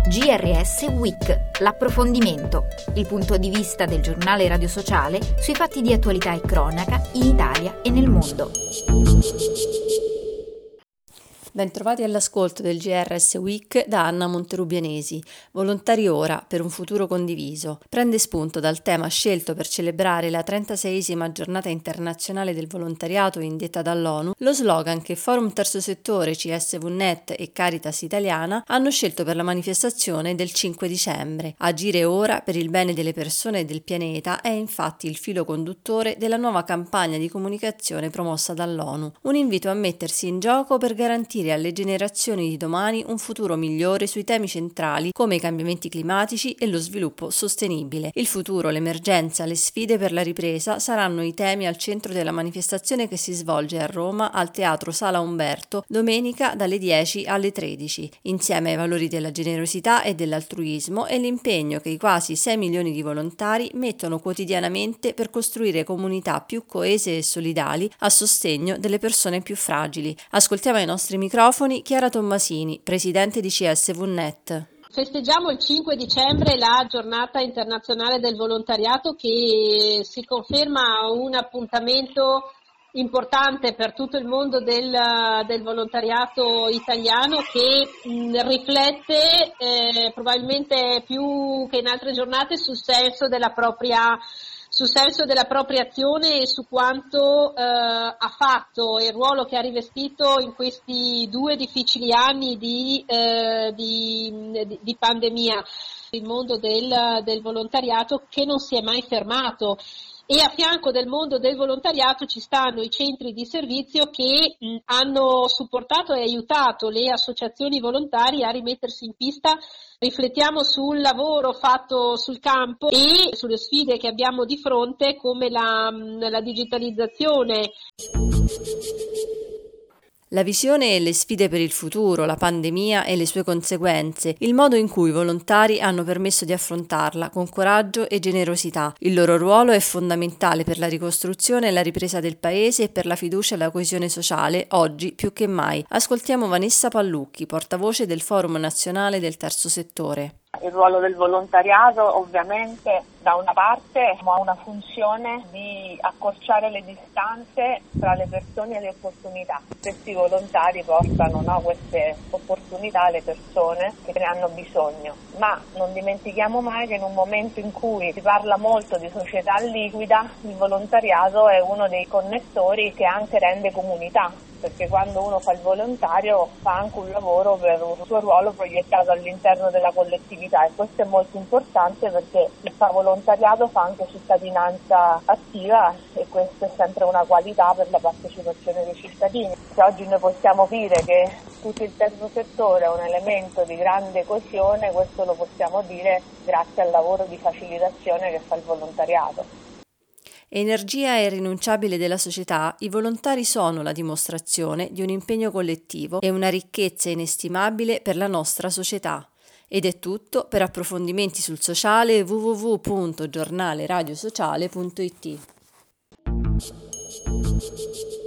GRS Week, l'approfondimento, il punto di vista del giornale Radio Sociale sui fatti di attualità e cronaca in Italia e nel mondo. Bentrovati all'ascolto del GRS Week da Anna Monterubianesi. Volontari ora per un futuro condiviso. Prende spunto dal tema scelto per celebrare la 36esima giornata internazionale del volontariato indetta dall'ONU, lo slogan che Forum Terzo Settore, CSVNet e Caritas Italiana hanno scelto per la manifestazione del 5 dicembre. Agire ora per il bene delle persone e del pianeta è infatti il filo conduttore della nuova campagna di comunicazione promossa dall'ONU. Un invito a mettersi in gioco per garantire alle generazioni di domani un futuro migliore sui temi centrali come i cambiamenti climatici e lo sviluppo sostenibile. Il futuro, l'emergenza, le sfide per la ripresa saranno i temi al centro della manifestazione che si svolge a Roma al Teatro Sala Umberto domenica dalle 10 alle 13, insieme ai valori della generosità e dell'altruismo e l'impegno che i quasi 6 milioni di volontari mettono quotidianamente per costruire comunità più coese e solidali a sostegno delle persone più fragili. Ascoltiamo i nostri microfoni Chiara Tommasini, presidente di CSVNet. Festeggiamo il 5 dicembre la giornata internazionale del volontariato che si conferma un appuntamento importante per tutto il mondo del volontariato italiano che riflette probabilmente più che in altre giornate sul senso della propria azione e su quanto ha fatto e il ruolo che ha rivestito in questi 2 difficili anni di pandemia. Il mondo del volontariato che non si è mai fermato. E a fianco del mondo del volontariato ci stanno i centri di servizio che hanno supportato e aiutato le associazioni volontarie a rimettersi in pista. Riflettiamo sul lavoro fatto sul campo e sulle sfide che abbiamo di fronte come la digitalizzazione. La visione e le sfide per il futuro, la pandemia e le sue conseguenze, il modo in cui i volontari hanno permesso di affrontarla con coraggio e generosità. Il loro ruolo è fondamentale per la ricostruzione e la ripresa del paese e per la fiducia e la coesione sociale, oggi più che mai. Ascoltiamo Vanessa Pallucchi, portavoce del Forum Nazionale del Terzo Settore. Il ruolo del volontariato ovviamente da una parte ha una funzione di accorciare le distanze tra le persone e le opportunità. Questi volontari portano queste opportunità alle persone che ne hanno bisogno, ma non dimentichiamo mai che in un momento in cui si parla molto di società liquida, il volontariato è uno dei connettori che anche rende comunità. Perché quando uno fa il volontario fa anche un lavoro per un suo ruolo proiettato all'interno della collettività e questo è molto importante perché chi fa volontariato fa anche cittadinanza attiva e questa è sempre una qualità per la partecipazione dei cittadini. Se oggi noi possiamo dire che tutto il terzo settore è un elemento di grande coesione, questo lo possiamo dire grazie al lavoro di facilitazione che fa il volontariato. Energia irrinunciabile della società, i volontari sono la dimostrazione di un impegno collettivo e una ricchezza inestimabile per la nostra società. Ed è tutto. Per approfondimenti sul sociale www.giornaleradiosociale.it.